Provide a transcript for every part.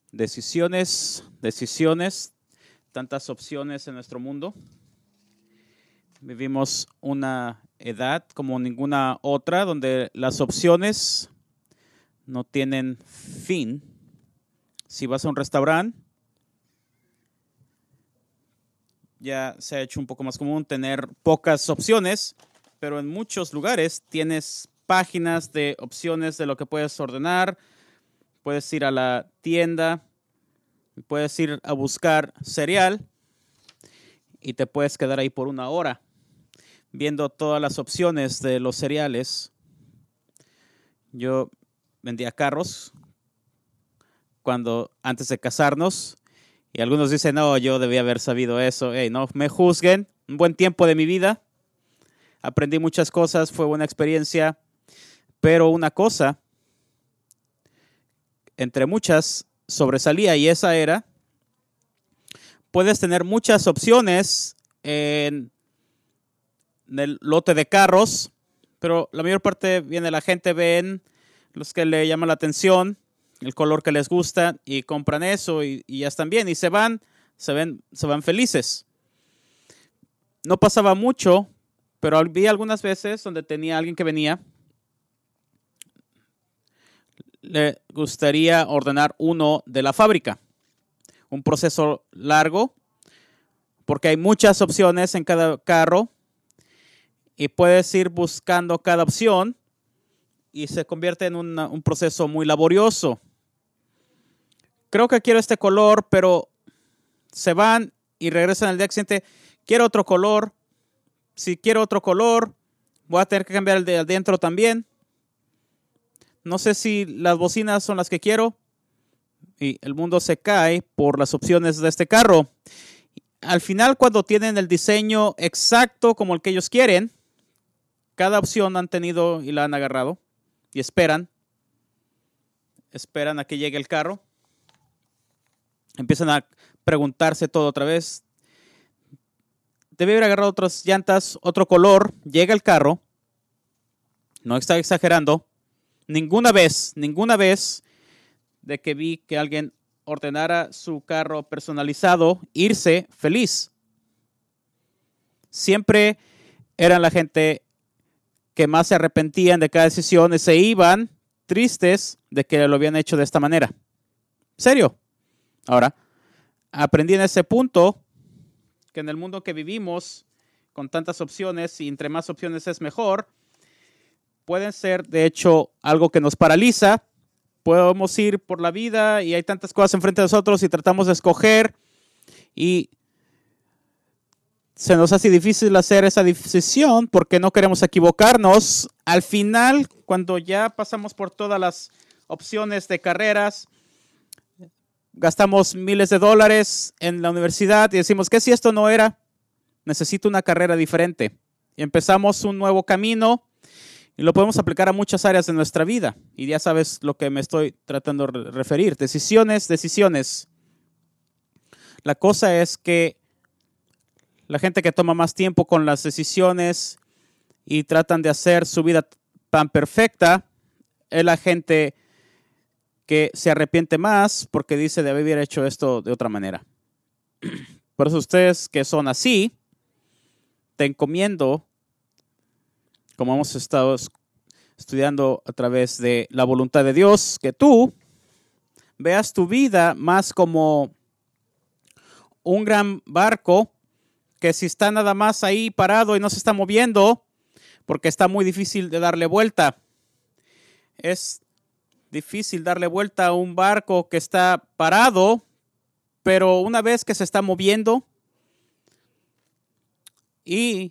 Decisiones, tantas opciones en nuestro mundo. Vivimos una edad como ninguna otra, donde las opciones no tienen fin. Si vas a un restaurante, ya se ha hecho un poco más común tener pocas opciones, pero en muchos lugares tienes páginas de opciones de lo que puedes ordenar. Puedes ir a la tienda, puedes ir a buscar cereal y te puedes quedar ahí por una hora viendo todas las opciones de los cereales. Yo vendía carros antes de casarnos y algunos dicen, no, yo debía haber sabido eso. Hey, no me juzguen, un buen tiempo de mi vida. Aprendí muchas cosas, fue buena experiencia, pero una cosa entre muchas sobresalía y esa era, puedes tener muchas opciones en el lote de carros, pero la mayor parte viene la gente, ven los que le llaman la atención, el color que les gusta y compran eso y ya están bien y se van felices. No pasaba mucho, pero vi algunas veces donde tenía alguien que venía, le gustaría ordenar uno de la fábrica. Un proceso largo, porque hay muchas opciones en cada carro y puedes ir buscando cada opción y se convierte en un proceso muy laborioso. Creo que quiero este color, pero se van y regresan al día siguiente. Quiero otro color. Si quiero otro color, voy a tener que cambiar el de adentro también. No sé si las bocinas son las que quiero. Y el mundo se cae por las opciones de este carro. Al final, cuando tienen el diseño exacto como el que ellos quieren, cada opción han tenido y la han agarrado. Y esperan a que llegue el carro. Empiezan a preguntarse todo otra vez. Debe haber agarrado otras llantas, otro color. Llega el carro. No está exagerando. Ninguna vez de que vi que alguien ordenara su carro personalizado, irse feliz. Siempre eran la gente que más se arrepentían de cada decisión y se iban tristes de que lo habían hecho de esta manera. ¿En serio? Ahora, aprendí en ese punto que en el mundo que vivimos, con tantas opciones y entre más opciones es mejor, pueden ser, de hecho, algo que nos paraliza. Podemos ir por la vida y hay tantas cosas enfrente de nosotros y tratamos de escoger y se nos hace difícil hacer esa decisión porque no queremos equivocarnos. Al final, cuando ya pasamos por todas las opciones de carreras, gastamos miles de dólares en la universidad y decimos, ¿qué si esto no era? Necesito una carrera diferente. Y empezamos un nuevo camino. Y lo podemos aplicar a muchas áreas de nuestra vida. Y ya sabes lo que me estoy tratando de referir. Decisiones. La cosa es que la gente que toma más tiempo con las decisiones y tratan de hacer su vida tan perfecta es la gente que se arrepiente más porque dice de haber hecho esto de otra manera. Por eso ustedes que son así, te encomiendo, como hemos estado estudiando a través de la voluntad de Dios, que tú veas tu vida más como un gran barco que si está nada más ahí parado y no se está moviendo, porque está muy difícil de darle vuelta. Es difícil darle vuelta a un barco que está parado, pero una vez que se está moviendo y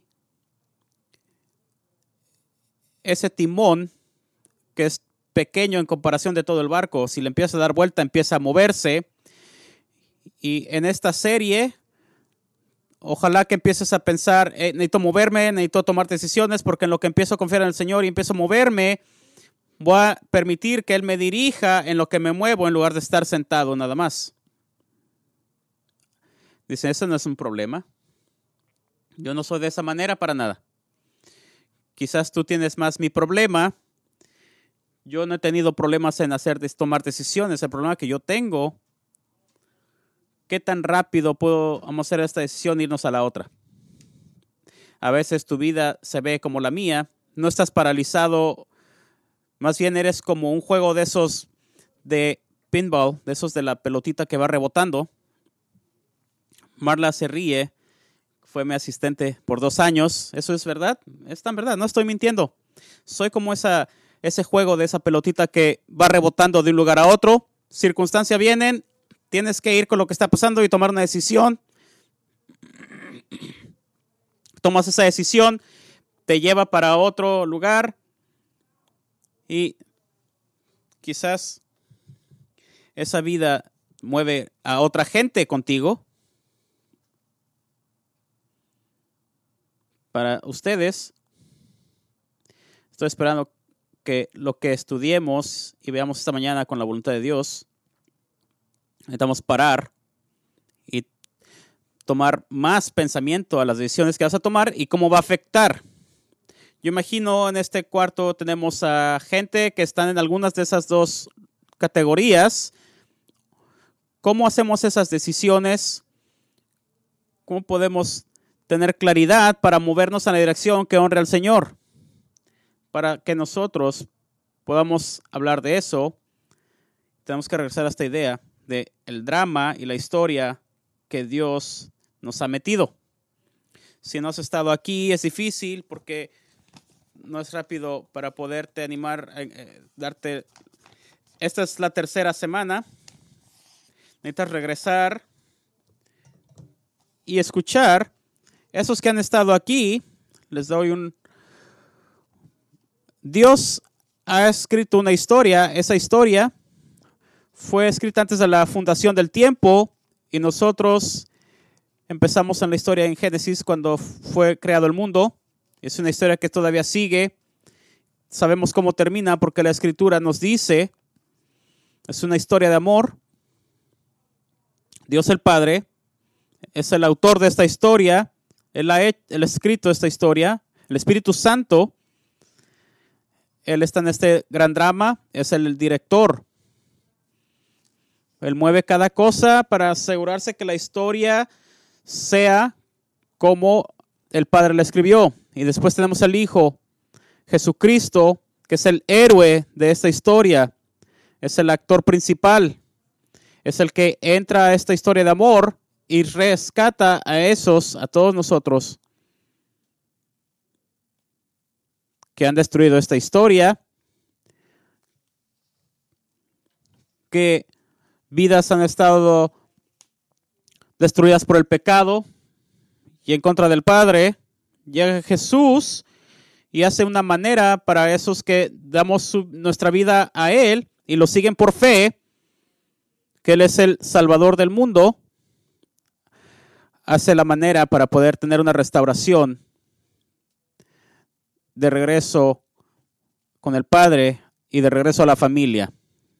ese timón, que es pequeño en comparación de todo el barco, si le empieza a dar vuelta, empieza a moverse. Y en esta serie, ojalá que empieces a pensar, necesito moverme, necesito tomar decisiones, porque en lo que empiezo a confiar en el Señor y empiezo a moverme, voy a permitir que Él me dirija en lo que me muevo en lugar de estar sentado nada más. Dicen, eso no es un problema. Yo no soy de esa manera para nada. Quizás tú tienes más mi problema. Yo no he tenido problemas en tomar decisiones. El problema que yo tengo ¿qué tan rápido vamos a hacer esta decisión e irnos a la otra? A veces tu vida se ve como la mía, no estás paralizado, más bien eres como un juego de esos de pinball, de esos de la pelotita que va rebotando. Marla se ríe, fue mi asistente por 2 años, ¿eso es verdad? Es tan verdad, no estoy mintiendo. Soy como ese juego de esa pelotita que va rebotando de un lugar a otro, circunstancias vienen, tienes que ir con lo que está pasando y tomar una decisión. Tomas esa decisión, te lleva para otro lugar y quizás esa vida mueve a otra gente contigo. Para ustedes, estoy esperando que lo que estudiemos y veamos esta mañana con la voluntad de Dios, necesitamos parar y tomar más pensamiento a las decisiones que vas a tomar y cómo va a afectar. Yo imagino en este cuarto tenemos a gente que están en algunas de esas 2 categorías. ¿Cómo hacemos esas decisiones? ¿Cómo podemos tener claridad para movernos en la dirección que honre al Señor? Para que nosotros podamos hablar de eso, tenemos que regresar a esta idea de el drama y la historia que Dios nos ha metido. Si no has estado aquí, es difícil porque no es rápido para poderte animar, darte. Esta es la 3ª semana. Necesitas regresar y escuchar. Esos que han estado aquí, les doy Dios ha escrito una historia. Esa historia fue escrita antes de la fundación del tiempo y nosotros empezamos en la historia en Génesis cuando fue creado el mundo. Es una historia que todavía sigue. Sabemos cómo termina porque la Escritura nos dice. Es una historia de amor. Dios el Padre es el autor de esta historia. Él ha escrito esta historia. El Espíritu Santo, Él está en este gran drama. Es el director. Él mueve cada cosa para asegurarse que la historia sea como el Padre la escribió. Y después tenemos al Hijo, Jesucristo, que es el héroe de esta historia. Es el actor principal. Es el que entra a esta historia de amor y rescata a todos nosotros que han destruido esta historia, que vidas han estado destruidas por el pecado y en contra del Padre. Llega Jesús y hace una manera para esos que damos nuestra vida a Él y lo siguen por fe, que Él es el Salvador del mundo. Hace la manera para poder tener una restauración de regreso con el Padre y de regreso a la familia.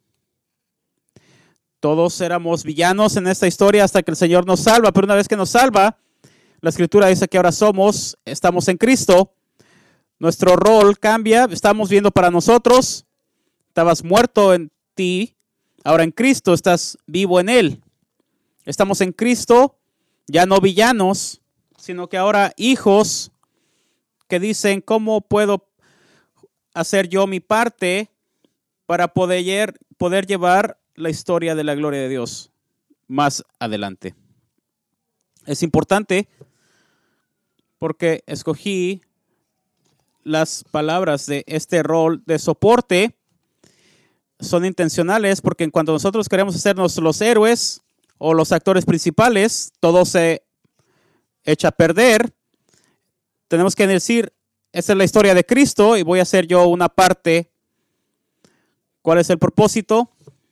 Todos éramos villanos en esta historia hasta que el Señor nos salva, pero una vez que nos salva, la Escritura dice que ahora estamos en Cristo. Nuestro rol cambia, estamos viendo para nosotros. Estabas muerto en ti, ahora en Cristo estás vivo en Él. Estamos en Cristo, ya no villanos, sino que ahora hijos que dicen, ¿cómo puedo hacer yo mi parte para poder llevar la historia de la gloria de Dios más adelante? Es importante porque escogí las palabras de este rol de soporte. Son intencionales porque en cuanto nosotros queremos hacernos los héroes o los actores principales, todo se echa a perder. Tenemos que decir, esta es la historia de Cristo y voy a hacer yo una parte. ¿Cuál es el propósito?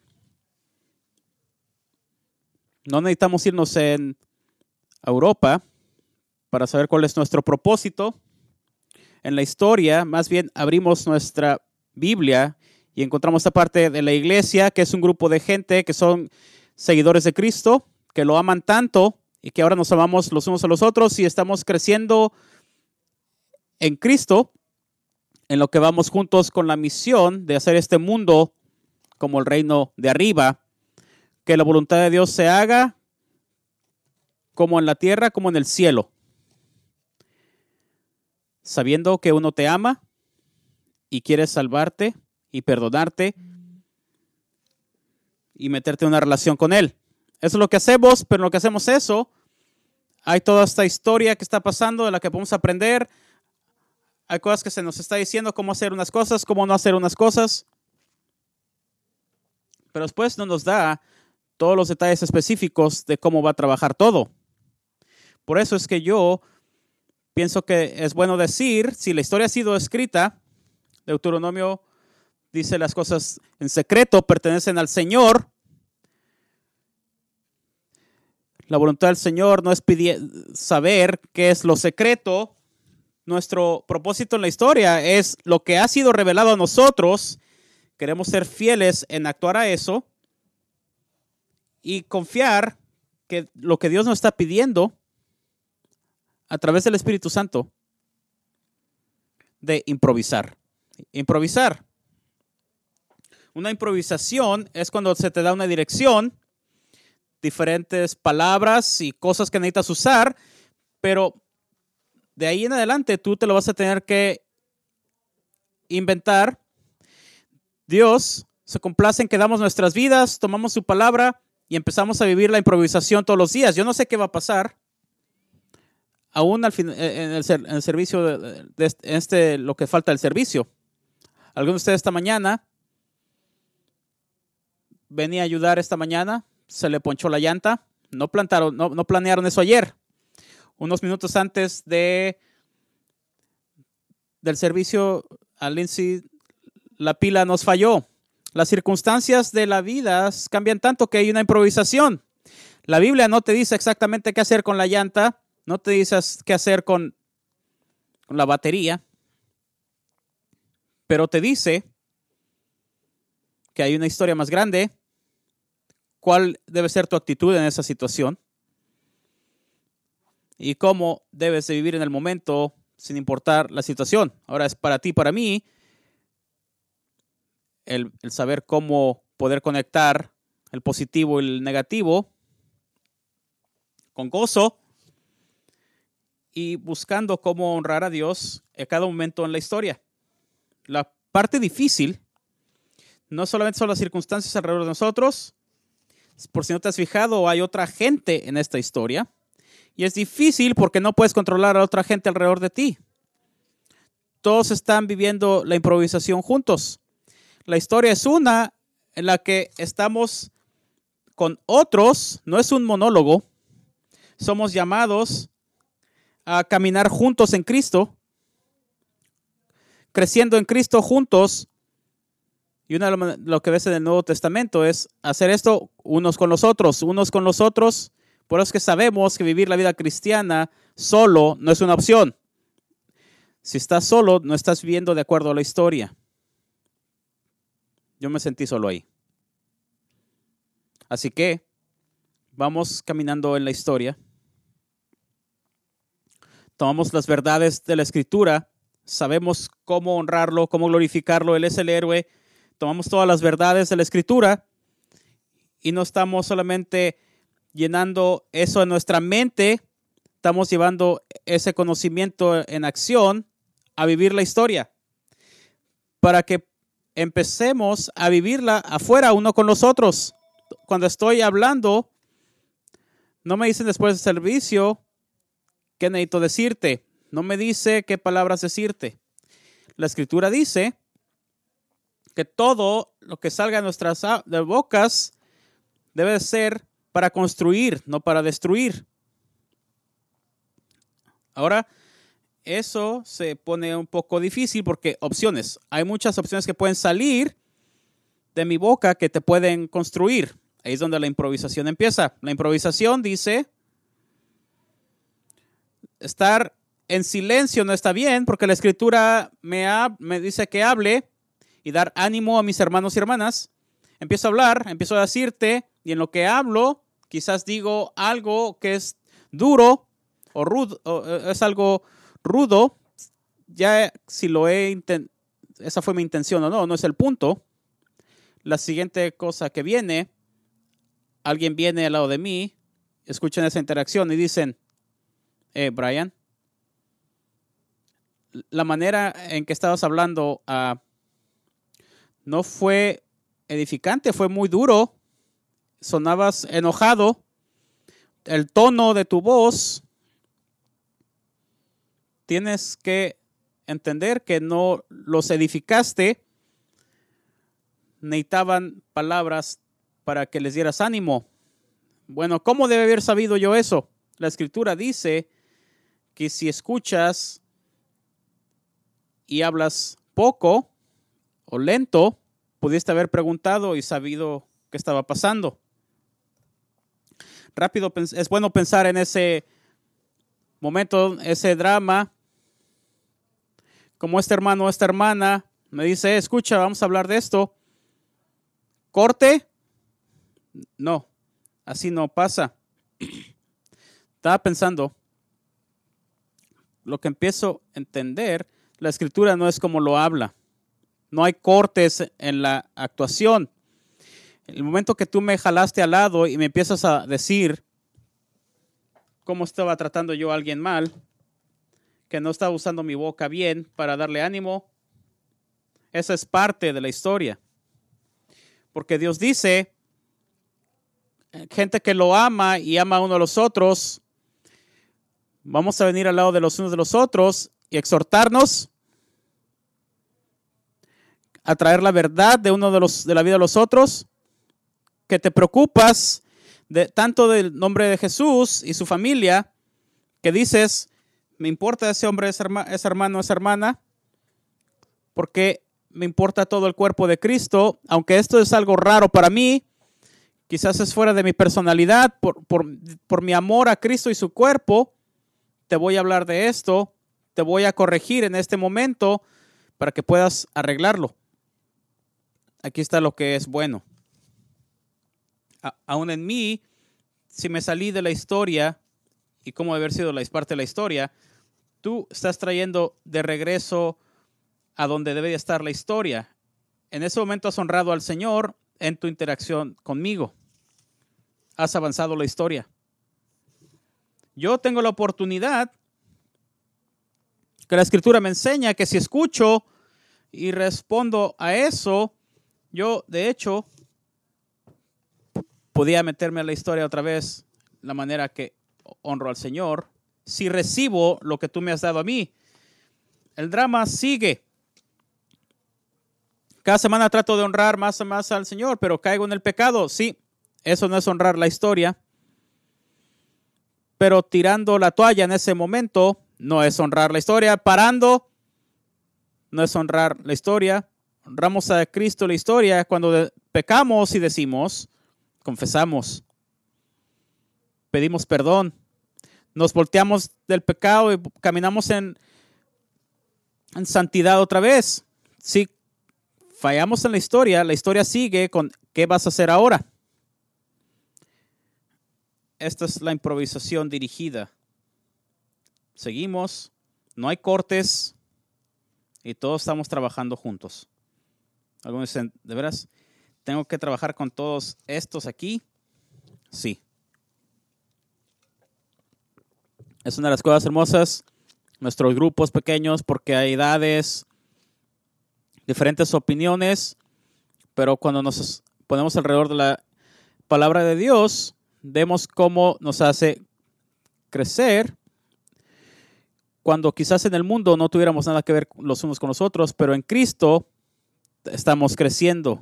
No necesitamos irnos a Europa para saber cuál es nuestro propósito. En la historia, más bien abrimos nuestra Biblia y encontramos esta parte de la iglesia, que es un grupo de gente que son seguidores de Cristo, que lo aman tanto y que ahora nos amamos los unos a los otros y estamos creciendo en Cristo, en lo que vamos juntos con la misión de hacer este mundo como el reino de arriba, que la voluntad de Dios se haga como en la tierra como en el cielo, sabiendo que uno te ama y quiere salvarte y perdonarte y meterte en una relación con Él. Eso es lo que hacemos, pero en lo que hacemos eso, hay toda esta historia que está pasando de la que podemos aprender. Hay cosas que se nos está diciendo cómo hacer unas cosas, cómo no hacer unas cosas. Pero después no nos da todos los detalles específicos de cómo va a trabajar todo. Por eso es que yo pienso que es bueno decir, si la historia ha sido escrita, Deuteronomio dice las cosas en secreto pertenecen al Señor. La voluntad del Señor no es saber qué es lo secreto. Nuestro propósito en la historia es lo que ha sido revelado a nosotros. Queremos ser fieles en actuar a eso y confiar que lo que Dios nos está pidiendo a través del Espíritu Santo de improvisar. Improvisar. Una improvisación es cuando se te da una dirección, diferentes palabras y cosas que necesitas usar, pero de ahí en adelante tú te lo vas a tener que inventar. Dios se complace en que damos nuestras vidas, tomamos su palabra y empezamos a vivir la improvisación todos los días. Yo no sé qué va a pasar, aún al en el servicio, lo que falta del servicio. Algunos de ustedes esta mañana venía a ayudar esta mañana, se le ponchó la llanta, no planearon eso ayer. Unos minutos antes del servicio, a Lindsay la pila nos falló. Las circunstancias de la vida cambian tanto que hay una improvisación. La Biblia no te dice exactamente qué hacer con la llanta, no te dice qué hacer con la batería, pero te dice que hay una historia más grande. ¿Cuál debe ser tu actitud en esa situación? Y cómo debes de vivir en el momento sin importar la situación. Ahora es para ti, para mí, el saber cómo poder conectar el positivo y el negativo con gozo y buscando cómo honrar a Dios en cada momento en la historia. La parte difícil no solamente son las circunstancias alrededor de nosotros. Por si no te has fijado, hay otra gente en esta historia. Y es difícil porque no puedes controlar a otra gente alrededor de ti. Todos están viviendo la improvisación juntos. La historia es una en la que estamos con otros, no es un monólogo. Somos llamados a caminar juntos en Cristo, creciendo en Cristo juntos. Y una de lo que ves en el Nuevo Testamento es hacer esto unos con los otros. Por eso es que sabemos que vivir la vida cristiana solo no es una opción. Si estás solo, no estás viviendo de acuerdo a la historia. Yo me sentí solo ahí. Así que vamos caminando en la historia. Tomamos las verdades de la Escritura. Sabemos cómo honrarlo, cómo glorificarlo. Él es el héroe. Tomamos todas las verdades de la Escritura y no estamos solamente llenando eso en nuestra mente, estamos llevando ese conocimiento en acción a vivir la historia para que empecemos a vivirla afuera uno con los otros. Cuando estoy hablando, no me dicen después del servicio qué necesito decirte, no me dice qué palabras decirte. La Escritura dice que todo lo que salga de nuestras bocas debe ser para construir, no para destruir. Ahora, eso se pone un poco difícil porque opciones. Hay muchas opciones que pueden salir de mi boca que te pueden construir. Ahí es donde la improvisación empieza. La improvisación dice, estar en silencio no está bien porque la Escritura me dice que hable y dar ánimo a mis hermanos y hermanas. Empiezo a hablar, empiezo a decirte, y en lo que hablo, quizás digo algo que es duro o rudo, es algo rudo. Ya si esa fue mi intención o no, no es el punto. La siguiente cosa que viene, alguien viene al lado de mí escuchan esa interacción y dicen, Brian, la manera en que estabas hablando no fue edificante, fue muy duro. Sonabas enojado. El tono de tu voz, tienes que entender que no los edificaste. Necesitaban palabras para que les dieras ánimo. Bueno, ¿cómo debe haber sabido yo eso? La Escritura dice que si escuchas y hablas poco o lento, pudiste haber preguntado y sabido qué estaba pasando. Rápido, es bueno pensar en ese momento, ese drama, como este hermano o esta hermana me dice, escucha, vamos a hablar de esto. ¿Corte? No, así no pasa. Estaba pensando, lo que empiezo a entender, la Escritura no es como lo habla. No hay cortes en la actuación. El momento que tú me jalaste al lado y me empiezas a decir cómo estaba tratando yo a alguien mal, que no estaba usando mi boca bien para darle ánimo, esa es parte de la historia. Porque Dios dice, gente que lo ama y ama a uno de los otros, vamos a venir al lado de los unos de los otros y exhortarnos a traer la verdad de la vida de los otros, que te preocupas tanto del nombre de Jesús y su familia, que dices, me importa ese hombre, ese hermano, esa hermana, porque me importa todo el cuerpo de Cristo, aunque esto es algo raro para mí, quizás es fuera de mi personalidad, por mi amor a Cristo y su cuerpo, te voy a hablar de esto, te voy a corregir en este momento para que puedas arreglarlo. Aquí está lo que es bueno. Aún en mí, si me salí de la historia y cómo debe haber sido la parte de la historia, tú estás trayendo de regreso a donde debe estar la historia. En ese momento has honrado al Señor en tu interacción conmigo. Has avanzado la historia. Yo tengo la oportunidad, que la Escritura me enseña que si escucho y respondo a eso, yo de hecho podía meterme a la historia otra vez, la manera que honro al Señor, si recibo lo que tú me has dado a mí. El drama sigue. Cada semana trato de honrar más y más al Señor, pero caigo en el pecado. Sí, eso no es honrar la historia. Pero tirando la toalla en ese momento no es honrar la historia. Parando no es honrar la historia. Honramos a Cristo la historia cuando pecamos y decimos, confesamos, pedimos perdón, nos volteamos del pecado y caminamos en santidad otra vez. Si fallamos en la historia sigue con ¿qué vas a hacer ahora? Esta es la improvisación dirigida. Seguimos, no hay cortes y todos estamos trabajando juntos. Algunos dicen, ¿de veras tengo que trabajar con todos estos aquí? Sí. Es una de las cosas hermosas, nuestros grupos pequeños, porque hay edades, diferentes opiniones, pero cuando nos ponemos alrededor de la palabra de Dios, vemos cómo nos hace crecer, cuando quizás en el mundo no tuviéramos nada que ver los unos con los otros, pero en Cristo estamos creciendo.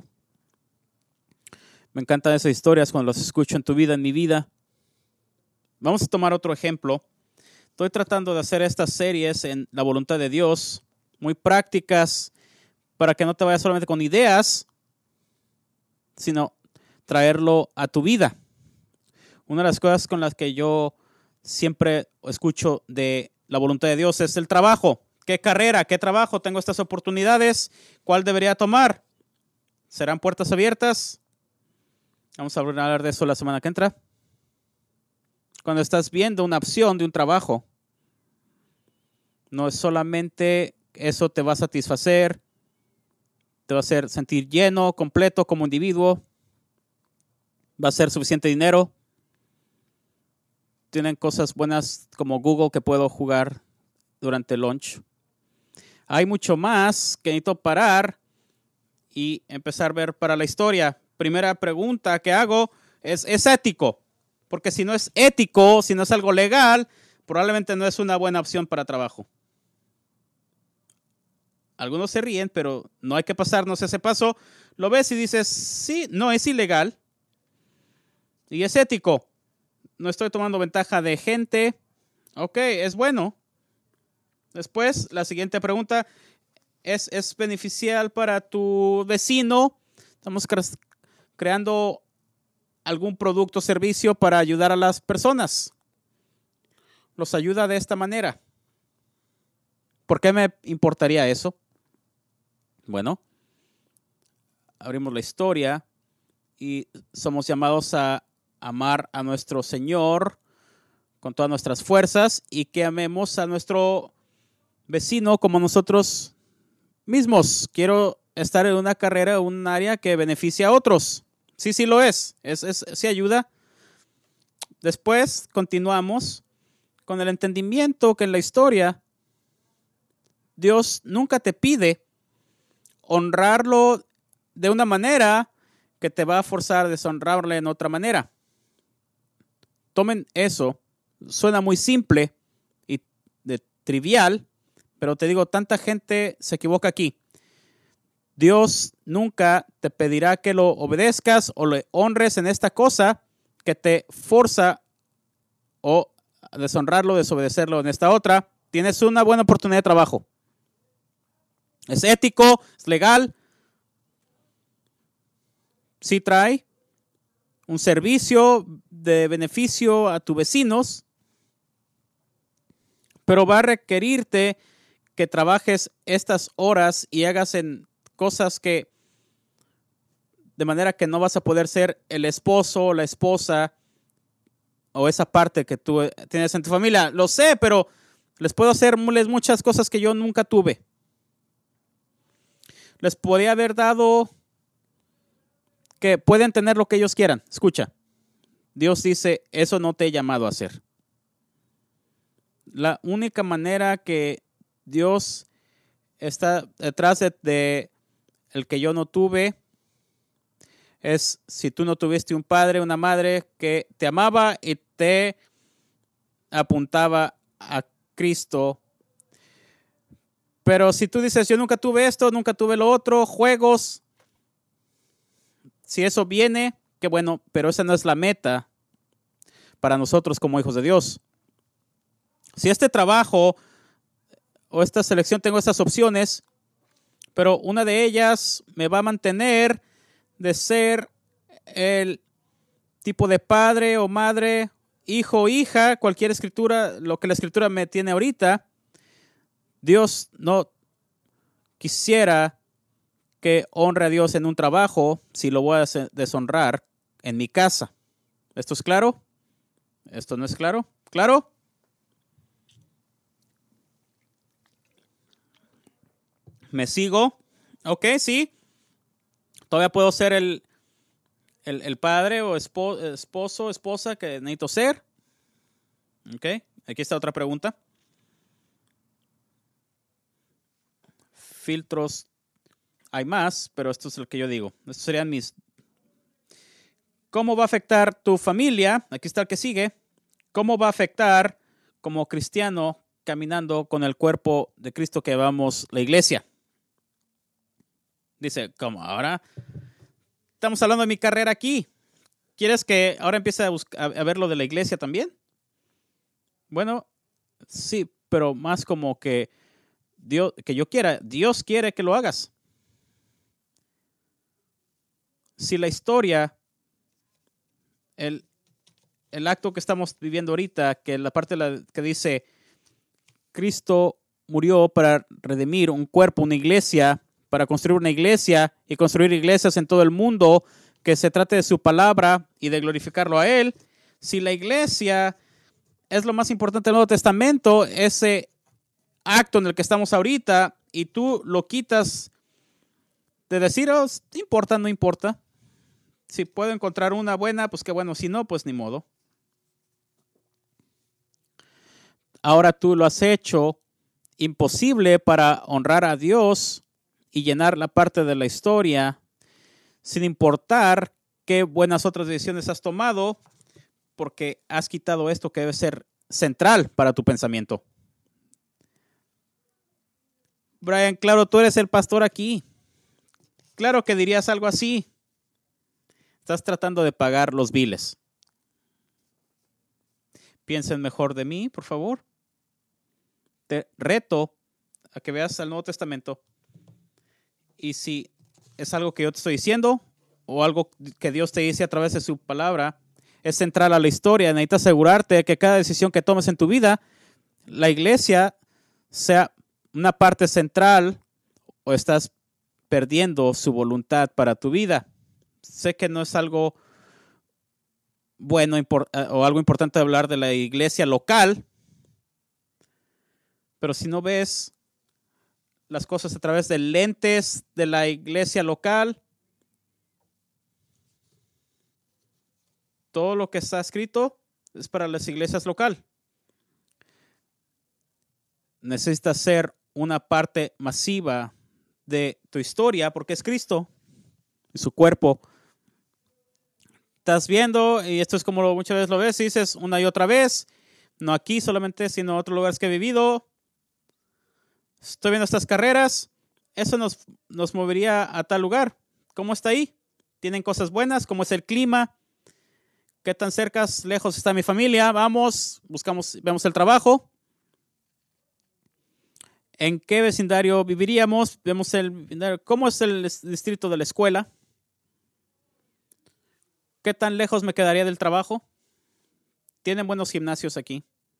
Me encantan esas historias cuando las escucho en tu vida, en mi vida. Vamos a tomar otro ejemplo. Estoy tratando de hacer estas series en la voluntad de Dios, muy prácticas, para que no te vayas solamente con ideas, sino traerlo a tu vida. Una de las cosas con las que yo siempre escucho de la voluntad de Dios es el trabajo. ¿Qué carrera, qué trabajo? Tengo estas oportunidades. ¿Cuál debería tomar? ¿Serán puertas abiertas? Vamos a hablar de eso la semana que entra. Cuando estás viendo una opción de un trabajo, no es solamente eso te va a satisfacer, te va a hacer sentir lleno, completo como individuo, va a ser suficiente dinero. tienen cosas buenas como Google que puedo jugar durante lunch. Hay mucho más que necesito parar y empezar a ver para la historia. Primera pregunta que hago ¿es ético? Porque si no es ético, si no es algo legal, probablemente no es una buena opción para trabajo. Algunos se ríen, pero no hay que pasarnos ese paso. Lo ves y dices, sí, no, es ilegal. Y es ético. No estoy tomando ventaja de gente. Ok, es bueno. Después, la siguiente pregunta, ¿es beneficial para tu vecino? Estamos creando algún producto o servicio para ayudar a las personas. Los ayuda de esta manera. ¿Por qué me importaría eso? Bueno, abrimos la historia y somos llamados a amar a nuestro Señor con todas nuestras fuerzas y que amemos a nuestro vecino como nosotros mismos. Quiero estar en una carrera, un área que beneficie a otros. Sí lo es. Sí ayuda. Después continuamos con el entendimiento que en la historia Dios nunca te pide honrarlo de una manera que te va a forzar a deshonrarle en otra manera. Tomen eso. Suena muy simple y trivial, pero te digo, tanta gente se equivoca aquí. Dios nunca te pedirá que lo obedezcas o le honres en esta cosa que te forza o a deshonrarlo, desobedecerlo en esta otra. Tienes una buena oportunidad de trabajo. Es ético, es legal. Sí trae un servicio de beneficio a tus vecinos, pero va a requerirte que trabajes estas horas y hagas en cosas que de manera que no vas a poder ser el esposo o la esposa o esa parte que tú tienes en tu familia. Lo sé, pero les puedo hacer muchas cosas que yo nunca tuve. Les podría haber dado que pueden tener lo que ellos quieran. Escucha, Dios dice, eso no te he llamado a hacer. La única manera que Dios está detrás de el que yo no tuve es si tú no tuviste un padre, una madre que te amaba y te apuntaba a Cristo. Pero si tú dices, yo nunca tuve esto, nunca tuve lo otro, juegos, si eso viene, qué bueno, pero esa no es la meta para nosotros como hijos de Dios. Si este trabajo o esta selección tengo estas opciones, pero una de ellas me va a mantener de ser el tipo de padre o madre, hijo o hija, cualquier escritura, lo que la escritura me tiene ahorita, Dios no quisiera que honre a Dios en un trabajo si lo voy a deshonrar en mi casa. ¿Esto es claro? ¿Esto no es claro? ¿Claro? ¿Me sigo? Ok, sí. Todavía puedo ser el padre o esposo, esposa que necesito ser. Ok, aquí está otra pregunta. Filtros hay más, pero esto es lo que yo digo. Estos serían mis. ¿Cómo va a afectar tu familia? Aquí está el que sigue. ¿Cómo va a afectar como cristiano caminando con el cuerpo de Cristo que llamamos la iglesia? Dice, ¿cómo? Ahora estamos hablando de mi carrera aquí. ¿Quieres que ahora empiece a ver lo de la iglesia también? Bueno, sí, pero más como que Dios quiere que lo hagas. Si la historia, el acto que estamos viviendo ahorita, que la parte que dice Cristo murió para redimir un cuerpo, una iglesia, para construir una iglesia y construir iglesias en todo el mundo, que se trate de su palabra y de glorificarlo a Él. Si la iglesia es lo más importante del Nuevo Testamento, ese acto en el que estamos ahorita, y tú lo quitas de decir, oh, importa, no importa. Si puedo encontrar una buena, pues qué bueno. Si no, pues ni modo. ahora tú lo has hecho imposible para honrar a Dios y llenar la parte de la historia, sin importar qué buenas otras decisiones has tomado, porque has quitado esto que debe ser central para tu pensamiento. Brian, claro, tú eres el pastor aquí. Claro que dirías algo así. Estás tratando de pagar los biles. Piensen mejor de mí, por favor. Te reto a que veas el Nuevo Testamento y si es algo que yo te estoy diciendo o algo que Dios te dice a través de su palabra, es central a la historia. Necesitas asegurarte de que cada decisión que tomes en tu vida, la iglesia sea una parte central o estás perdiendo su voluntad para tu vida. Sé que no es algo bueno o algo importante hablar de la iglesia local, pero si no ves las cosas a través de lentes de la iglesia local, todo lo que está escrito es para las iglesias locales. Necesitas ser una parte masiva de tu historia porque es Cristo y su cuerpo. Estás viendo, y esto es como muchas veces lo ves, y dices una y otra vez, no aquí solamente, sino en otros lugares que he vivido. Estoy viendo estas carreras, eso nos movería a tal lugar. ¿Cómo está ahí? ¿Tienen cosas buenas? ¿Cómo es el clima? ¿Qué tan cerca, lejos está mi familia? Vamos, buscamos, vemos el trabajo. ¿En qué vecindario viviríamos? Vemos cómo es el distrito de la escuela. ¿Qué tan lejos me quedaría del trabajo? ¿Tienen buenos gimnasios aquí?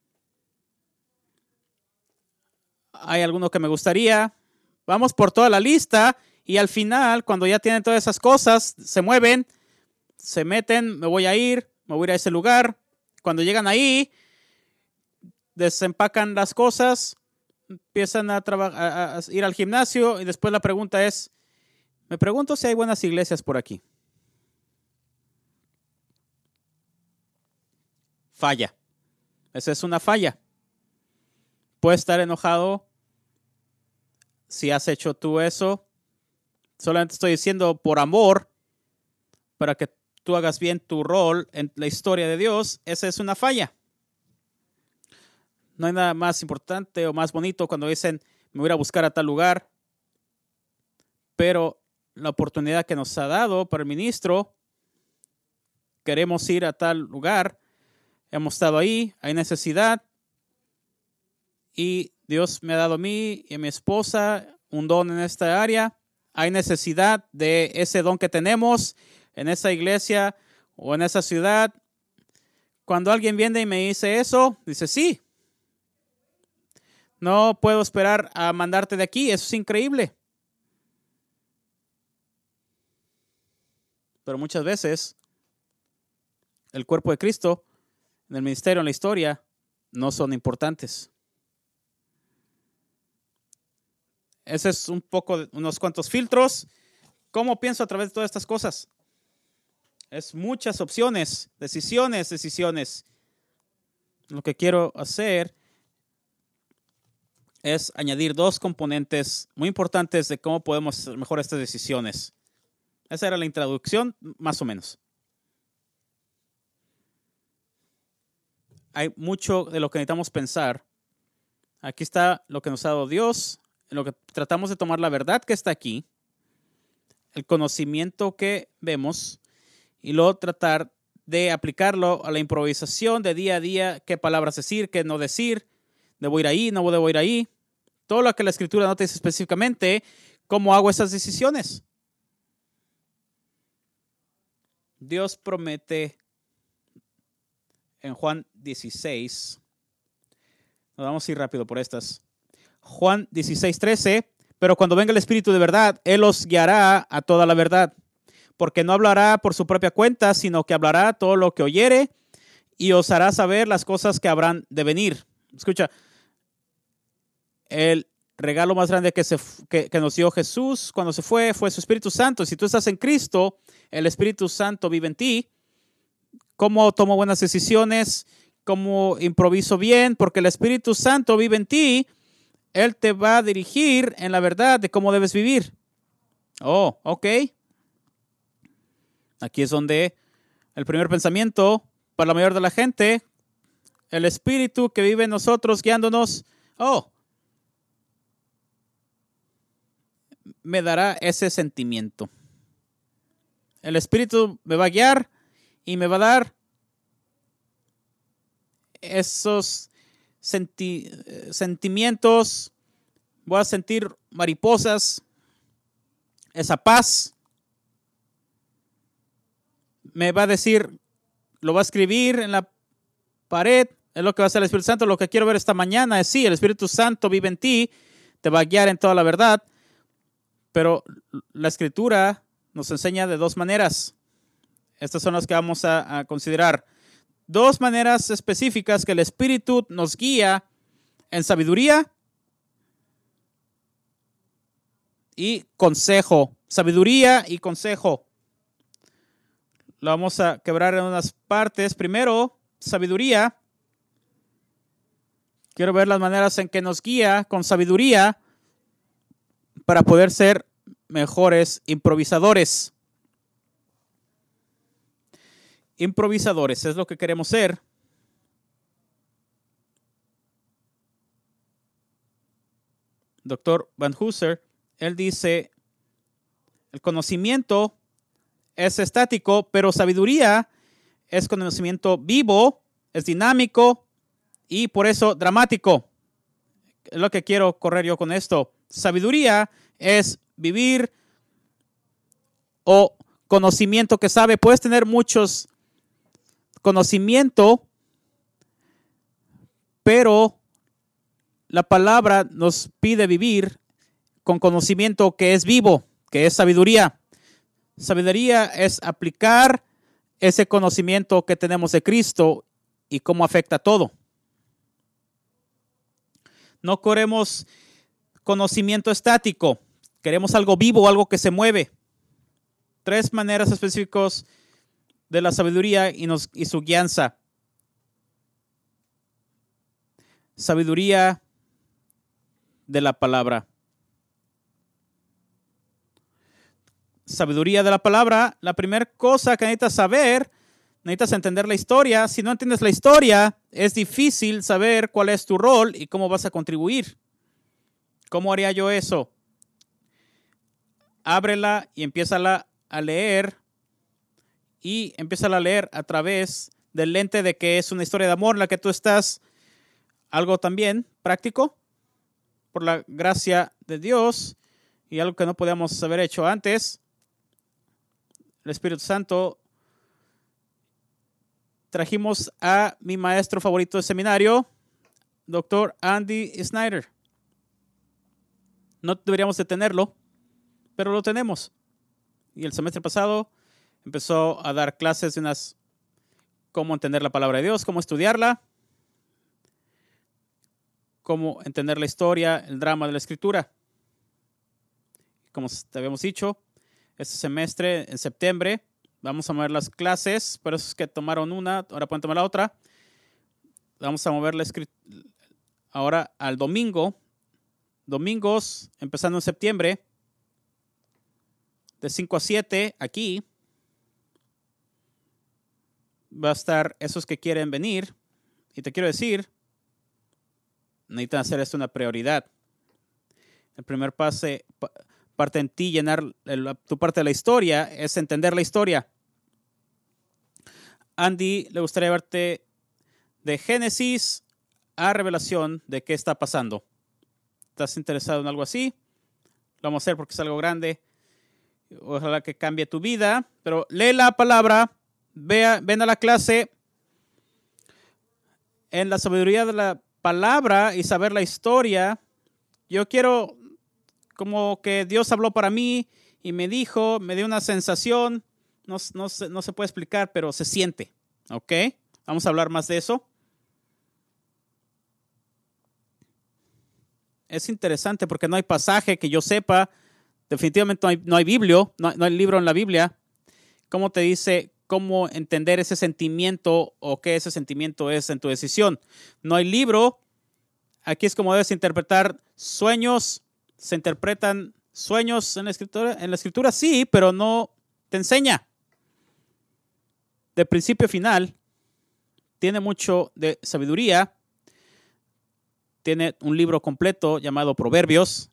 ¿Hay alguno que me gustaría? Vamos por toda la lista y al final, cuando ya tienen todas esas cosas, se mueven, se meten, me voy a ir a ese lugar. Cuando llegan ahí, desempacan las cosas, empiezan a ir al gimnasio y después la pregunta es, me pregunto si hay buenas iglesias por aquí. Falla. Esa es una falla. Puedes estar enojado si has hecho tú eso. Solamente estoy diciendo por amor, para que tú hagas bien tu rol en la historia de Dios. Esa es una falla. No hay nada más importante o más bonito cuando dicen, me voy a buscar a tal lugar. Pero la oportunidad que nos ha dado para el ministro, queremos ir a tal lugar. Hemos estado ahí, hay necesidad. Y Dios me ha dado a mí y a mi esposa un don en esta área. Hay necesidad de ese don que tenemos en esa iglesia o en esa ciudad. Cuando alguien viene y me dice eso, dice sí. No puedo esperar a mandarte de aquí, eso es increíble. Pero muchas veces el cuerpo de Cristo, en el ministerio, en la historia, no son importantes. Ese es un poco, unos cuantos filtros. ¿Cómo pienso a través de todas estas cosas? Es muchas opciones, decisiones. Lo que quiero hacer es añadir dos componentes muy importantes de cómo podemos hacer mejor estas decisiones. Esa era la introducción, más o menos. Hay mucho de lo que necesitamos pensar. Aquí está lo que nos ha dado Dios, en lo que tratamos de tomar la verdad que está aquí, el conocimiento que vemos, y luego tratar de aplicarlo a la improvisación de día a día, qué palabras decir, qué no decir, debo ir ahí, no debo ir ahí. Todo lo que la Escritura no te dice específicamente, ¿cómo hago esas decisiones? Dios promete en Juan 16, nos vamos a ir rápido por estas. Juan 16:13, pero cuando venga el Espíritu de verdad, Él os guiará a toda la verdad, porque no hablará por su propia cuenta, sino que hablará todo lo que oyere y os hará saber las cosas que habrán de venir. Escucha, el regalo más grande que nos dio Jesús cuando se fue su Espíritu Santo. Si tú estás en Cristo, el Espíritu Santo vive en ti. ¿Cómo tomo buenas decisiones? cómo improviso bien, porque el Espíritu Santo vive en ti. Él te va a dirigir en la verdad de cómo debes vivir. Oh, ok. Aquí es donde el primer pensamiento para la mayoría de la gente, el Espíritu que vive en nosotros guiándonos, me dará ese sentimiento. El Espíritu me va a guiar y me va a dar esos sentimientos. Voy a sentir mariposas, esa paz. Me va a decir, lo va a escribir en la pared. Es lo que va a hacer el Espíritu Santo. Lo que quiero ver esta mañana es sí, el Espíritu Santo vive en ti, te va a guiar en toda la verdad. Pero la Escritura nos enseña de dos maneras. Estas son las que vamos a considerar. Dos maneras específicas que el Espíritu nos guía en sabiduría y consejo. Sabiduría y consejo. Lo vamos a quebrar en unas partes. Primero, sabiduría. Quiero ver las maneras en que nos guía con sabiduría para poder ser mejores improvisadores. Improvisadores es lo que queremos ser. Dr. Van Hooser, él dice, el conocimiento es estático, pero sabiduría es conocimiento vivo, es dinámico y por eso dramático. Es lo que quiero correr yo con esto. Sabiduría es vivir o conocimiento que sabe. Puedes tener muchos conocimiento, pero la palabra nos pide vivir con conocimiento que es vivo, que es sabiduría. Sabiduría es aplicar ese conocimiento que tenemos de Cristo y cómo afecta todo. No queremos conocimiento estático. Queremos algo vivo, algo que se mueve. Tres maneras específicas de la sabiduría y su guianza. Sabiduría de la palabra. Sabiduría de la palabra. La primera cosa que necesitas saber, necesitas entender la historia. Si no entiendes la historia, es difícil saber cuál es tu rol y cómo vas a contribuir. ¿Cómo haría yo eso? Ábrela y empiézala a leer. Y empiézala a leer a través del lente de que es una historia de amor en la que tú estás. Algo también práctico, por la gracia de Dios, y algo que no podíamos haber hecho antes. El Espíritu Santo. Trajimos a mi maestro favorito de seminario, Dr. Andy Snyder. No deberíamos de tenerlo, pero lo tenemos. Y el semestre pasado empezó a dar clases de cómo entender la palabra de Dios, cómo estudiarla, cómo entender la historia, el drama de la Escritura. Como te habíamos dicho, este semestre, en septiembre, vamos a mover las clases. Por eso es que tomaron una, ahora pueden tomar la otra. Vamos a mover la Escritura ahora al domingo. Domingos, empezando en septiembre, de 5 a 7, aquí. Va a estar esos que quieren venir. Y te quiero decir, necesitan hacer esto una prioridad. El primer parte en ti, llenar tu parte de la historia, es entender la historia. Andy le gustaría verte de Génesis a Revelación de qué está pasando. ¿Estás interesado en algo así? Lo vamos a hacer porque es algo grande. Ojalá que cambie tu vida. Pero lee la palabra, ven a la clase en la sabiduría de la palabra y saber la historia. Yo quiero como que Dios habló para mí y me dijo, me dio una sensación, no se puede explicar, pero se siente, ¿ok? Vamos a hablar más de eso. Es interesante porque no hay pasaje que yo sepa, definitivamente no hay libro en la Biblia, cómo te dice cómo entender ese sentimiento o qué ese sentimiento es en tu decisión. No hay libro. Aquí es como debes interpretar sueños. Se interpretan sueños en la escritura. En la escritura sí, pero no te enseña. De principio a final, tiene mucho de sabiduría. Tiene un libro completo llamado Proverbios.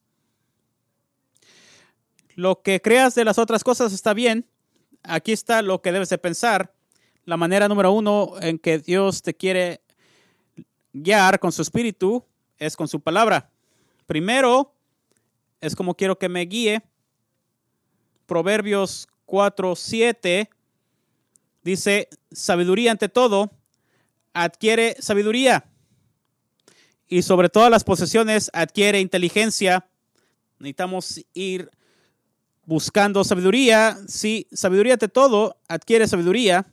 Lo que creas de las otras cosas está bien. Aquí está lo que debes de pensar. La manera número 1 en que Dios te quiere guiar con su espíritu es con su palabra. Primero, es como quiero que me guíe. Proverbios 4:7 dice, sabiduría ante todo, adquiere sabiduría. Y sobre todas las posesiones adquiere inteligencia. Necesitamos ir buscando sabiduría. Sí, sabiduría ante todo, adquiere sabiduría.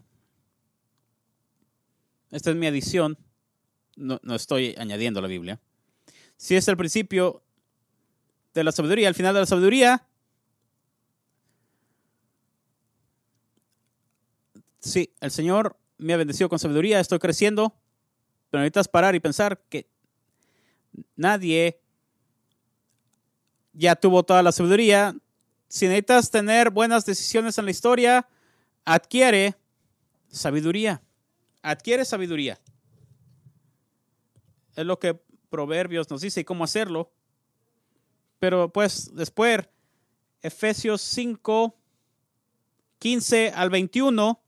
Esta es mi adición. No estoy añadiendo a la Biblia. Si es el principio de la sabiduría, al final de la sabiduría, sí, el Señor me ha bendecido con sabiduría, estoy creciendo, pero necesitas parar y pensar que nadie ya tuvo toda la sabiduría. Si necesitas tener buenas decisiones en la historia, adquiere sabiduría. Adquiere sabiduría. Es lo que Proverbios nos dice y cómo hacerlo. Pero pues después, Efesios 5:15 al 21,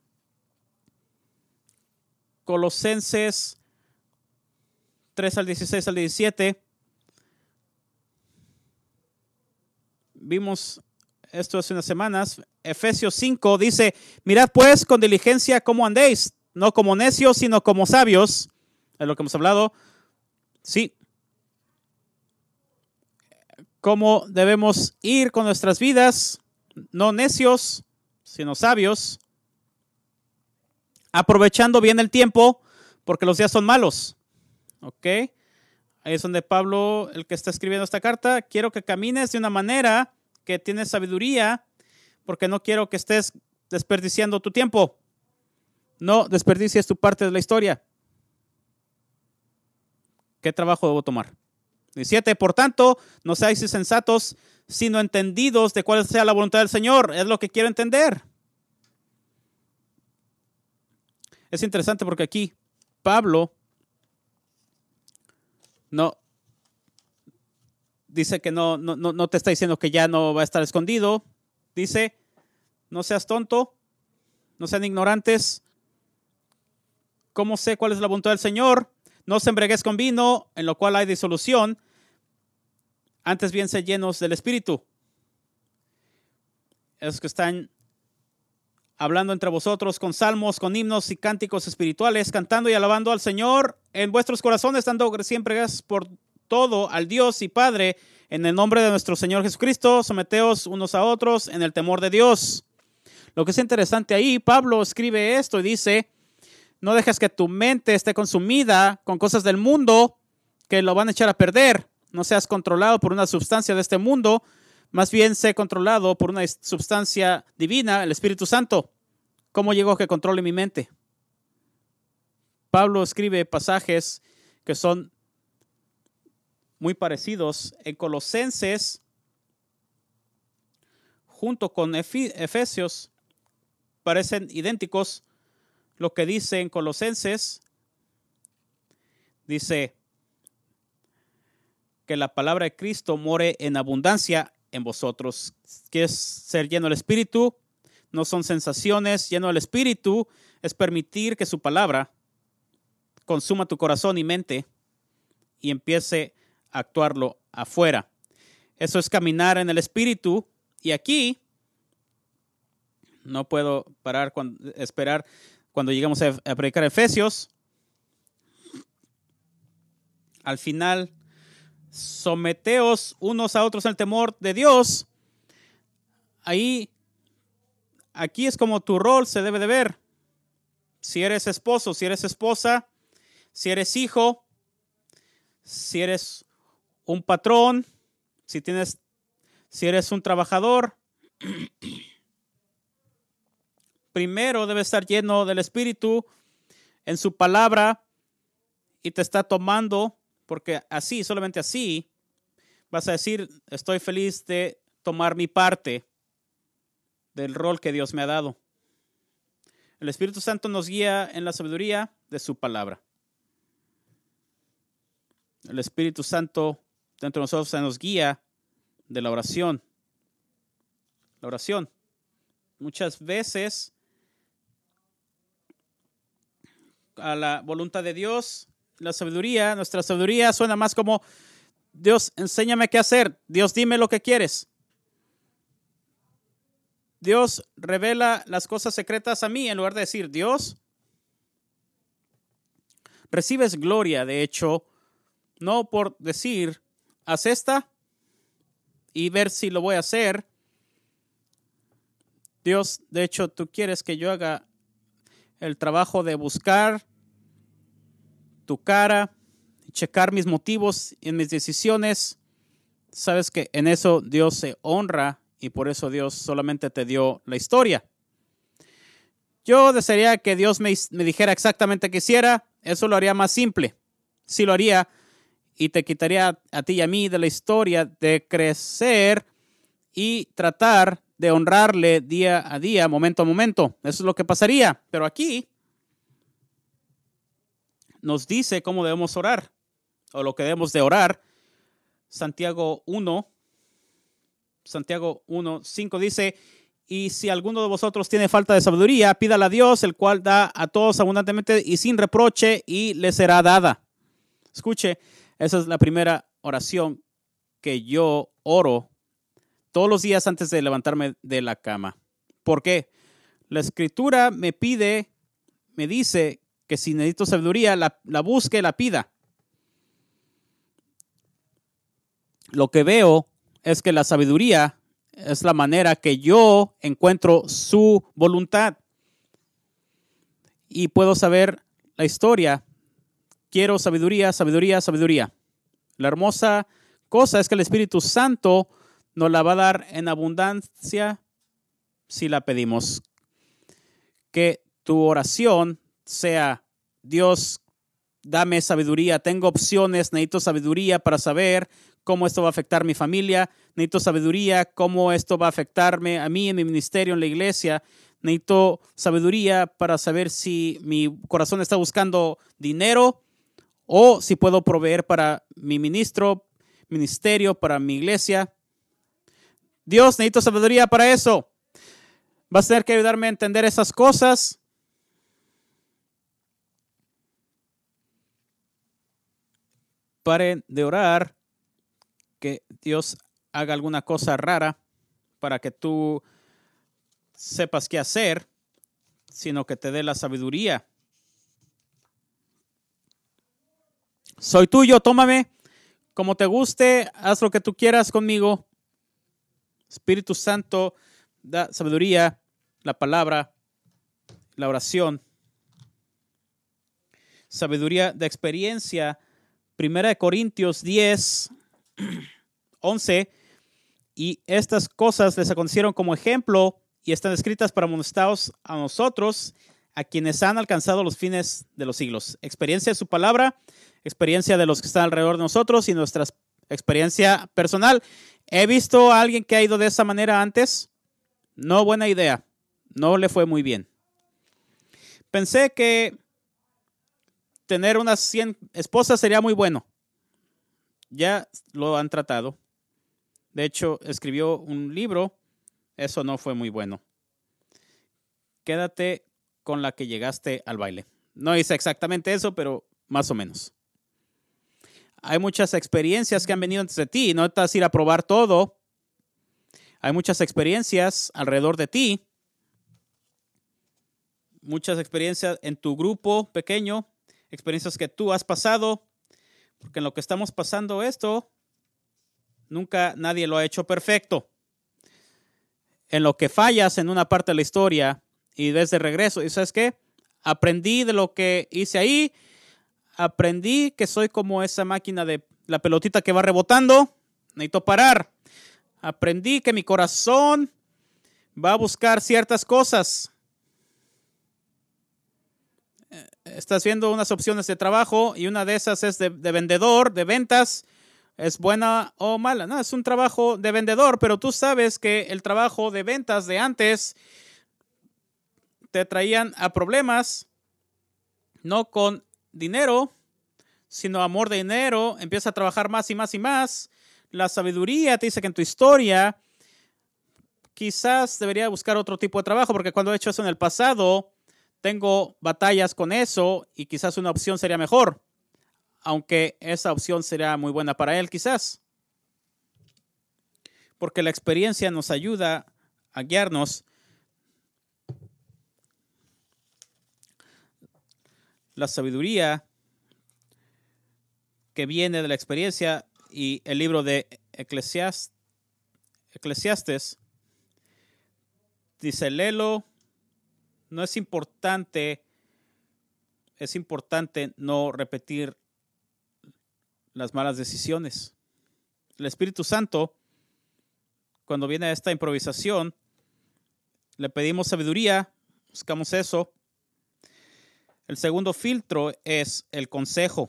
Colosenses 3 al 16 al 17. Vimos esto hace unas semanas. Efesios 5 dice, mirad pues con diligencia cómo andéis, no como necios, sino como sabios. Es lo que hemos hablado. Sí. Cómo debemos ir con nuestras vidas, no necios, sino sabios. Aprovechando bien el tiempo, porque los días son malos. ¿Ok? Ahí es donde Pablo, el que está escribiendo esta carta, quiero que camines de una manera que tienes sabiduría, porque no quiero que estés desperdiciando tu tiempo. No desperdicies tu parte de la historia. ¿Qué trabajo debo tomar? 17. Por tanto, no seáis insensatos, sino entendidos de cuál sea la voluntad del Señor. Es lo que quiero entender. Es interesante porque aquí Pablo no dice que no te está diciendo que ya no va a estar escondido. Dice, no seas tonto, no sean ignorantes. ¿Cómo sé cuál es la voluntad del Señor? No se embriaguez con vino, en lo cual hay disolución. Antes bien, sed llenos del Espíritu. Esos que están hablando entre vosotros con salmos, con himnos y cánticos espirituales, cantando y alabando al Señor en vuestros corazones, dando siempre gracias por todo al Dios y Padre, en el nombre de nuestro Señor Jesucristo. Someteos unos a otros en el temor de Dios. Lo que es interesante ahí, Pablo escribe esto y dice, no dejes que tu mente esté consumida con cosas del mundo que lo van a echar a perder. No seas controlado por una sustancia de este mundo, más bien sé controlado por una sustancia divina, el Espíritu Santo. ¿Cómo llegó a que controle mi mente? Pablo escribe pasajes que son muy parecidos en Colosenses junto con Efesios. Parecen idénticos. Lo que dice en Colosenses, dice que la palabra de Cristo more en abundancia en vosotros. ¿Quieres ser lleno del Espíritu? No son sensaciones. Lleno del Espíritu es permitir que su palabra consuma tu corazón y mente y empiece a actuarlo afuera. Eso es caminar en el Espíritu. Y aquí no puedo esperar cuando lleguemos a predicar Efesios. Al final, someteos unos a otros en el temor de Dios. Aquí es como tu rol se debe de ver. Si eres esposo, si eres esposa, si eres hijo, si eres un patrón, si eres un trabajador, primero debe estar lleno del Espíritu en su palabra y te está tomando, porque así, solamente así, vas a decir, estoy feliz de tomar mi parte del rol que Dios me ha dado. El Espíritu Santo nos guía en la sabiduría de su palabra. El Espíritu Santo dentro de nosotros nos guía de la oración. La oración. Muchas veces a la voluntad de Dios, nuestra sabiduría suena más como Dios, enséñame qué hacer. Dios, dime lo que quieres. Dios revela las cosas secretas a mí en lugar de decir, Dios, recibes gloria, de hecho, no por decir, haz esta y ver si lo voy a hacer. Dios, de hecho, tú quieres que yo haga el trabajo de buscar tu cara, checar mis motivos en mis decisiones. Sabes que en eso Dios se honra y por eso Dios solamente te dio la historia. Yo desearía que Dios me dijera exactamente qué hiciera. Eso lo haría más simple. Sí lo haría y te quitaría a ti y a mí de la historia de crecer y tratar de honrarle día a día, momento a momento. Eso es lo que pasaría. Pero aquí nos dice cómo debemos orar o lo que debemos de orar. Santiago 1:5 dice, y si alguno de vosotros tiene falta de sabiduría, pídala a Dios, el cual da a todos abundantemente y sin reproche, y le será dada. Escuche, esa es la primera oración que yo oro todos los días antes de levantarme de la cama. ¿Por qué? La Escritura me dice que si necesito sabiduría, la busque, la pida. Lo que veo es que la sabiduría es la manera que yo encuentro su voluntad. Y puedo saber la historia. Quiero sabiduría, sabiduría, sabiduría. La hermosa cosa es que el Espíritu Santo nos la va a dar en abundancia si la pedimos. Que tu oración sea, Dios, dame sabiduría, tengo opciones, necesito sabiduría para saber cómo esto va a afectar mi familia, necesito sabiduría, cómo esto va a afectarme a mí en mi ministerio, en la iglesia, necesito sabiduría para saber si mi corazón está buscando dinero o si puedo proveer para mi ministerio, para mi iglesia. Dios, necesito sabiduría para eso. Vas a tener que ayudarme a entender esas cosas. Paren de orar que Dios haga alguna cosa rara para que tú sepas qué hacer, sino que te dé la sabiduría. Soy tuyo, tómame como te guste, haz lo que tú quieras conmigo. Espíritu Santo, da sabiduría, la palabra, la oración. Sabiduría de experiencia. 1 Corintios 10:11. Y estas cosas les acontecieron como ejemplo y están escritas para amonestaros a nosotros, a quienes han alcanzado los fines de los siglos. Experiencia de su palabra, experiencia de los que están alrededor de nosotros y nuestra experiencia personal. He visto a alguien que ha ido de esa manera antes. No buena idea. No le fue muy bien. Pensé que tener unas 100 esposas sería muy bueno. Ya lo han tratado. De hecho, escribió un libro. Eso no fue muy bueno. Quédate con la que llegaste al baile. No hice exactamente eso, pero más o menos. Hay muchas experiencias que han venido antes de ti. No necesitas ir a probar todo. Hay muchas experiencias alrededor de ti. Muchas experiencias en tu grupo pequeño. Experiencias que tú has pasado. Porque en lo que estamos pasando esto, nunca nadie lo ha hecho perfecto. En lo que fallas en una parte de la historia y ves de regreso, ¿y sabes qué? Aprendí de lo que hice ahí. Aprendí que soy como esa máquina de la pelotita que va rebotando. Necesito parar. Aprendí que mi corazón va a buscar ciertas cosas. estás viendo unas opciones de trabajo y una de esas es de vendedor, de ventas. ¿Es buena o mala? No, es un trabajo de vendedor, pero tú sabes que el trabajo de ventas de antes te traían a problemas, no con dinero, sino amor de dinero. Empieza a trabajar más y más y más. La sabiduría te dice que en tu historia quizás debería buscar otro tipo de trabajo, porque cuando he hecho eso en el pasado, tengo batallas con eso y quizás una opción sería mejor, aunque esa opción sería muy buena para él quizás, porque la experiencia nos ayuda a guiarnos. La sabiduría que viene de la experiencia, y el libro de Eclesiastes dice, léelo, no es importante, es importante no repetir las malas decisiones. El Espíritu Santo, cuando viene a esta improvisación, le pedimos sabiduría, buscamos eso. El segundo filtro es el consejo.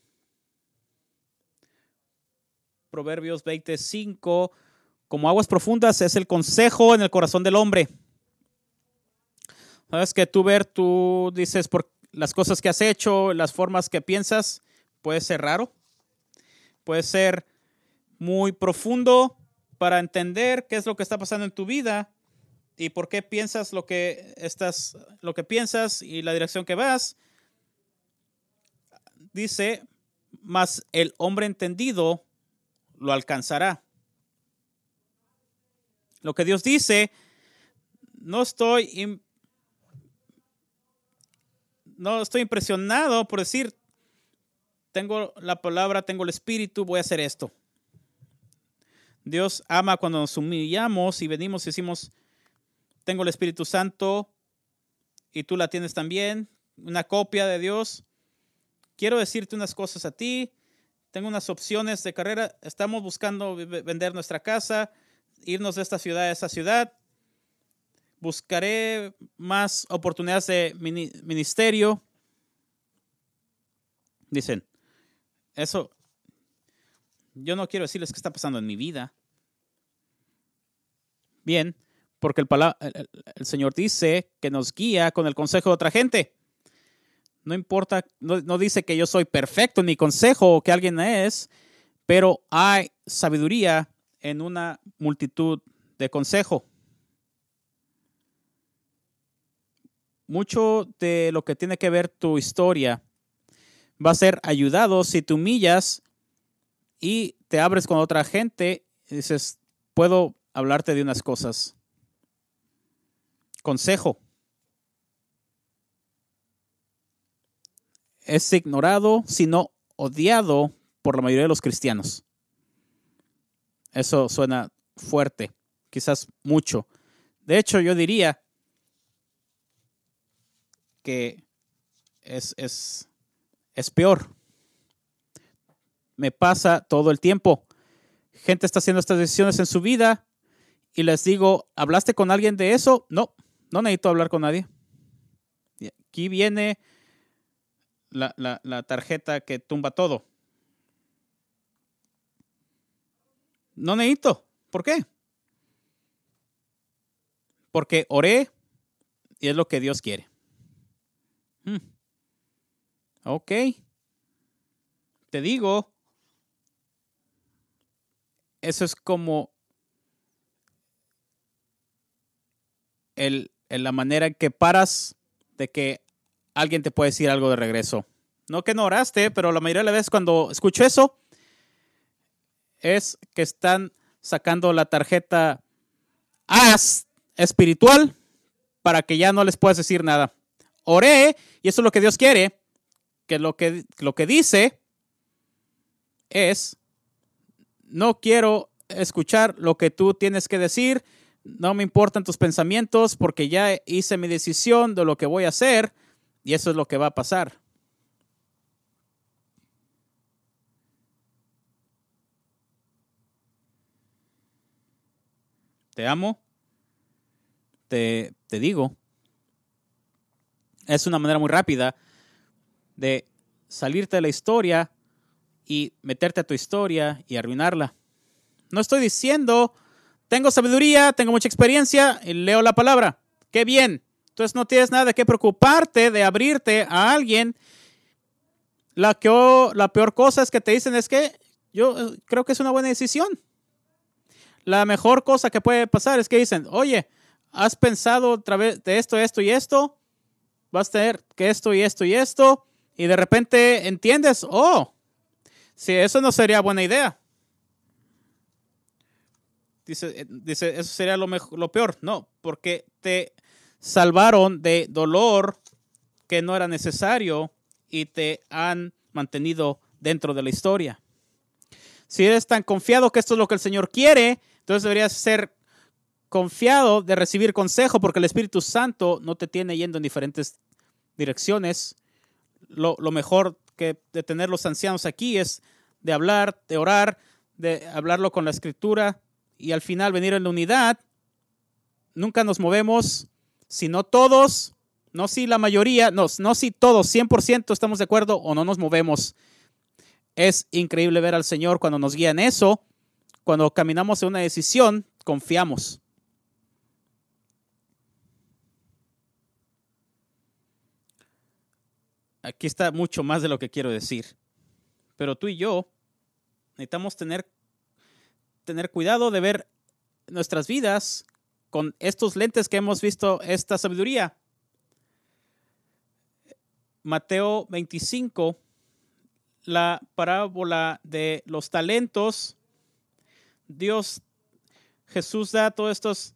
Proverbios 25, como aguas profundas es el consejo en el corazón del hombre. Sabes que tú dices por las cosas que has hecho, las formas que piensas, puede ser raro, puede ser muy profundo para entender qué es lo que está pasando en tu vida y por qué piensas lo que piensas y la dirección que vas. Dice, mas el hombre entendido lo alcanzará. Lo que Dios dice, no estoy impresionado por decir, tengo la palabra, tengo el Espíritu, voy a hacer esto. Dios ama cuando nos humillamos y venimos y decimos, tengo el Espíritu Santo y tú la tienes también, una copia de Dios. Quiero decirte unas cosas a ti. Tengo unas opciones de carrera. Estamos buscando vender nuestra casa, irnos de esta ciudad a esa ciudad. Buscaré más oportunidades de ministerio. Dicen, eso, yo no quiero decirles qué está pasando en mi vida. Bien, porque el Señor dice que nos guía con el consejo de otra gente. No importa, no dice que yo soy perfecto en mi consejo o que alguien es, pero hay sabiduría en una multitud de consejos. Mucho de lo que tiene que ver tu historia va a ser ayudado si te humillas y te abres con otra gente y dices, puedo hablarte de unas cosas. Consejo. Es ignorado, sino odiado por la mayoría de los cristianos. Eso suena fuerte, quizás mucho. De hecho, yo diría que es peor. Me pasa todo el tiempo. Gente está haciendo estas decisiones en su vida y les digo, ¿hablaste con alguien de eso? No necesito hablar con nadie. Y aquí viene la tarjeta que tumba todo. No necesito. ¿Por qué? Porque oré y es lo que Dios quiere. Ok. Te digo, eso es como la manera en que paras de que alguien te puede decir algo de regreso. No que no oraste, pero la mayoría de las veces cuando escucho eso, es que están sacando la tarjeta espiritual para que ya no les puedas decir nada. Oré, y eso es lo que Dios quiere, que lo que dice es, no quiero escuchar lo que tú tienes que decir, no me importan tus pensamientos porque ya hice mi decisión de lo que voy a hacer y eso es lo que va a pasar. Te amo, te digo. Es una manera muy rápida de salirte de la historia y meterte a tu historia y arruinarla. No estoy diciendo, tengo sabiduría, tengo mucha experiencia y leo la palabra. ¡Qué bien! Entonces no tienes nada de qué preocuparte de abrirte a alguien. La peor cosa es que te dicen es que yo creo que es una buena decisión. La mejor cosa que puede pasar es que dicen, oye, ¿has pensado otra vez de esto, esto y esto? Vas a tener que esto y esto y esto. Y de repente entiendes, sí, eso no sería buena idea. Dice, eso sería lo peor. No, porque te salvaron de dolor que no era necesario y te han mantenido dentro de la historia. Si eres tan confiado que esto es lo que el Señor quiere, entonces deberías ser confiado de recibir consejo, porque el Espíritu Santo no te tiene yendo en diferentes direcciones. Lo mejor que de tener los ancianos aquí es de hablar, de orar, de hablarlo con la Escritura y al final venir en la unidad. Nunca nos movemos, si no todos, no si la mayoría, no si todos, 100% estamos de acuerdo o no nos movemos. Es increíble ver al Señor cuando nos guía en eso. Cuando caminamos en una decisión, confiamos. Aquí está mucho más de lo que quiero decir. Pero tú y yo necesitamos tener cuidado de ver nuestras vidas con estos lentes que hemos visto esta sabiduría. Mateo 25, la parábola de los talentos. Jesús da todas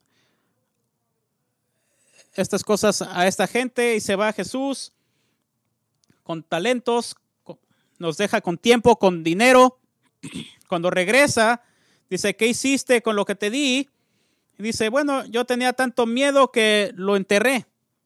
estas cosas a esta gente y se va Jesús con talentos, nos deja con tiempo, con dinero. Cuando regresa, dice, ¿qué hiciste con lo que te di? Y dice, bueno, yo tenía tanto miedo que lo enterré.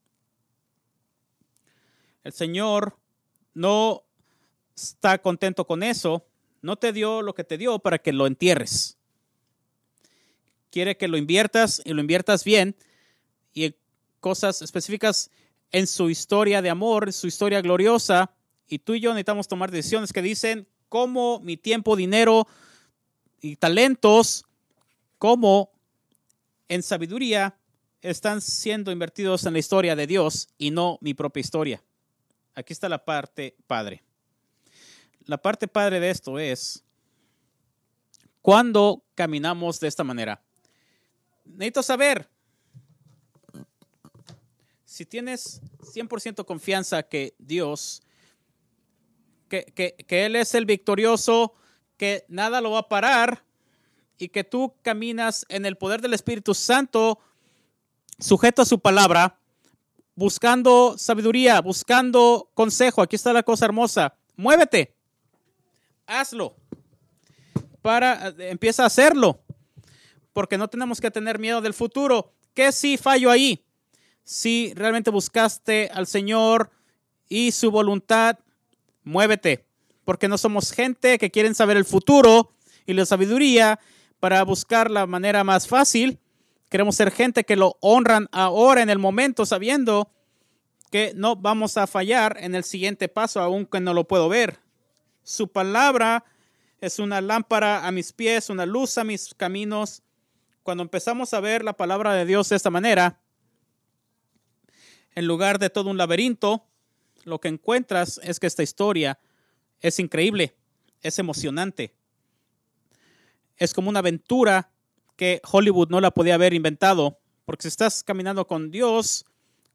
El Señor no está contento con eso. No te dio lo que te dio para que lo entierres. Quiere que lo inviertas y lo inviertas bien y en cosas específicas en su historia de amor, su historia gloriosa. Y tú y yo necesitamos tomar decisiones que dicen cómo mi tiempo, dinero y talentos, cómo en sabiduría están siendo invertidos en la historia de Dios y no mi propia historia. Aquí está la parte padre. La parte padre de esto es cuando caminamos de esta manera. Necesito saber si tienes 100% confianza que Dios, que Él es el victorioso, que nada lo va a parar y que tú caminas en el poder del Espíritu Santo, sujeto a su palabra, buscando sabiduría, buscando consejo. Aquí está la cosa hermosa. Muévete. Hazlo. Empieza a hacerlo. Porque no tenemos que tener miedo del futuro. ¿Qué si fallo ahí? Si realmente buscaste al Señor y su voluntad, muévete. Porque no somos gente que quieren saber el futuro y la sabiduría para buscar la manera más fácil. Queremos ser gente que lo honran ahora en el momento, sabiendo que no vamos a fallar en el siguiente paso, aunque no lo puedo ver. Su palabra es una lámpara a mis pies, una luz a mis caminos. Cuando empezamos a ver la palabra de Dios de esta manera, en lugar de todo un laberinto, lo que encuentras es que esta historia es increíble, es emocionante. Es como una aventura que Hollywood no la podía haber inventado, porque si estás caminando con Dios,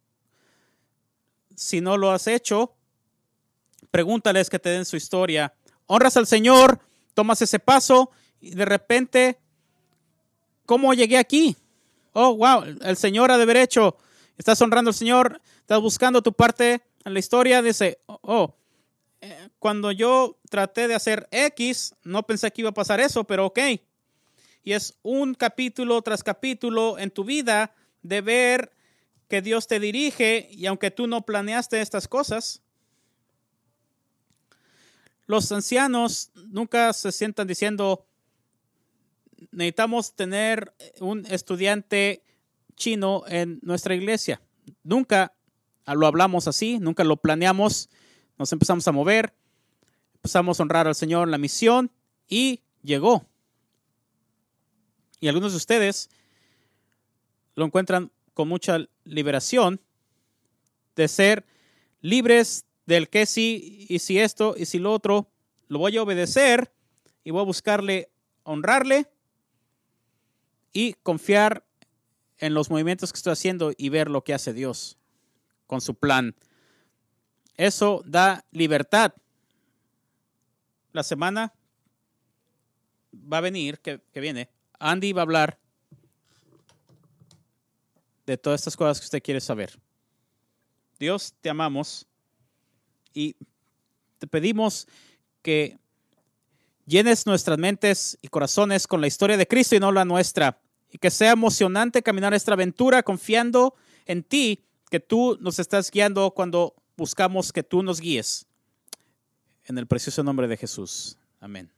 si no lo has hecho, pregúntales que te den su historia. Honras al Señor, tomas ese paso y de repente, ¿cómo llegué aquí? Oh, wow, el Señor ha de haber hecho. Estás honrando al Señor, estás buscando tu parte en la historia. Dice, cuando yo traté de hacer X, no pensé que iba a pasar eso, pero ok. Y es un capítulo tras capítulo en tu vida de ver que Dios te dirige y aunque tú no planeaste estas cosas, los ancianos nunca se sientan diciendo, necesitamos tener un estudiante chino en nuestra iglesia. Nunca lo hablamos así, nunca lo planeamos. nos empezamos a mover, empezamos a honrar al Señor en la misión y llegó. Y algunos de ustedes lo encuentran con mucha liberación de ser libres del que sí y si esto y si lo otro. Lo voy a obedecer y voy a buscarle honrarle y confiar en los movimientos que estoy haciendo y ver lo que hace Dios con su plan. Eso da libertad. La semana va a venir, que viene, Andy va a hablar de todas estas cosas que usted quiere saber. Dios, te amamos y te pedimos que llenes nuestras mentes y corazones con la historia de Cristo y no la nuestra. Y que sea emocionante caminar esta aventura confiando en ti, que tú nos estás guiando cuando buscamos que tú nos guíes. En el precioso nombre de Jesús. Amén.